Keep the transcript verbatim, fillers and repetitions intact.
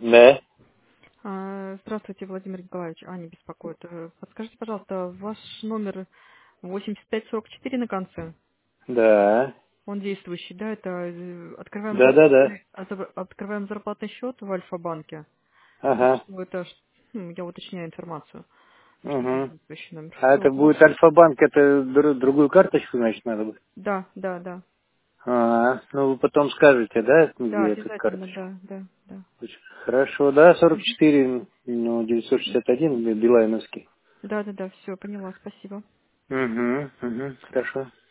Да. А, Здравствуйте, Владимир Николаевич. Аня беспокоит. Э, Подскажите, пожалуйста, ваш номер восемьдесят пять сорок четыре на конце, Да. он действующий, да? Это э, открываем Да, да, да. зарплатный, это открываем зарплатный счет в Альфа-банке. Так Ага. что это, ш- ну, я уточняю информацию, что это Угу. действующий номер. А Все, это будет хорошо. Альфа-банк, это дру- другую карточку, значит, надо будет? Да, да, да. А, ну вы потом скажете, да, Да, где эта обязательно, карточка? да, да, да. Очень хорошо, да, сорок Мгм. четыре, ну, девятьсот шестьдесят один, Билайновский. Да, да, да, все, поняла, спасибо. Угу, угу, хорошо.